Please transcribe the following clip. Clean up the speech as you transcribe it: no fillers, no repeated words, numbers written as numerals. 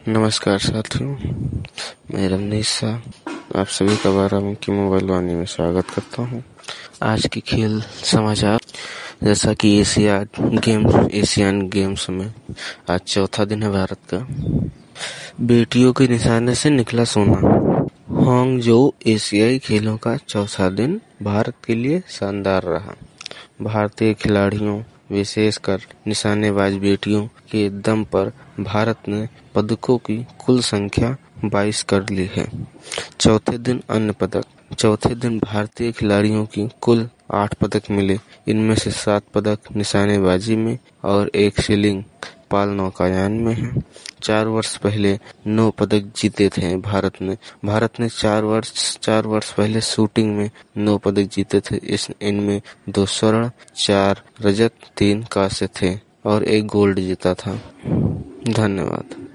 नमस्कार साथियों, मैं रमनीश शाह आप सभी का बाराबंकी मोबाइल वाणी में स्वागत करता हूं। आज के खेल समाचार जैसा कि एशियन गेम्स में आज चौथा दिन है भारत का। बेटियों के निशाने से निकला सोना। हांगझोउ एशियाई खेलों का चौथा दिन भारत के लिए शानदार रहा। भारतीय खिलाड़ियों विशेषकर निशानेबाज बेटियों के दम पर भारत ने पदकों की कुल संख्या 22 कर ली है। चौथे दिन भारतीय खिलाड़ियों की कुल 8 पदक मिले। इनमें से 7 पदक निशानेबाजी में और 1 शीलिंग पाल नौकायान में है। 4 वर्ष पहले 9 पदक जीते थे भारत ने 4 वर्ष पहले शूटिंग में 9 पदक जीते थे। इनमें 2 स्वर्ण, 4 रजत, 3 कांस्य थे और 1 गोल्ड जीता था। धन्यवाद।